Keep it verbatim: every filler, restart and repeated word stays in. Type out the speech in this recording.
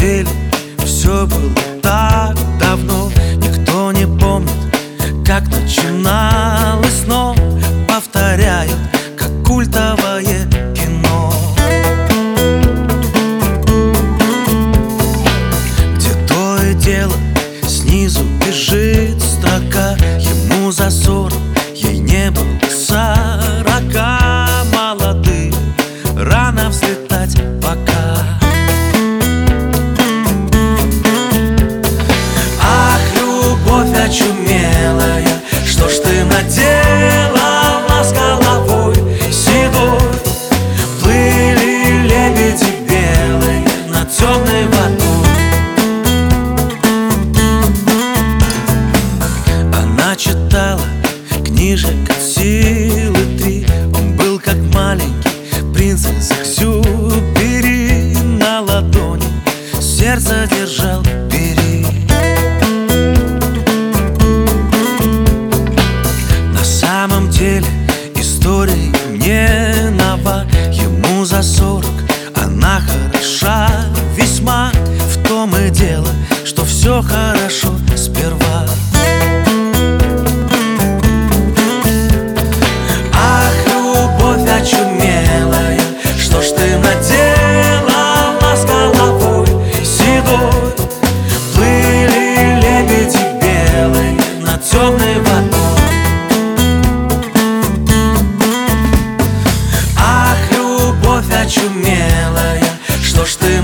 деле все было так давно. Никто не помнит, как начиналось, но повторяют, как культовое кино. Где то и дело снизу бежит строка: ему за сорок, ей не было сорока. Молодые, рано взлетать пока. Ах, любовь очумелая, что ж ты наделала с головой седой? Плыли лебеди белые над темной водой. Она читала книжек от силы три. Он был как маленький принц из Экзюпери. На ладони сердце держал, бери. На самом деле история не нова. Ему за сорок, она хороша весьма. В том и дело, что все хорошо сперва. Очумелая, что ж ты наделала с головой седой? Плыли лебеди белые над темной водой. Ах, любовь очумелая, что ж ты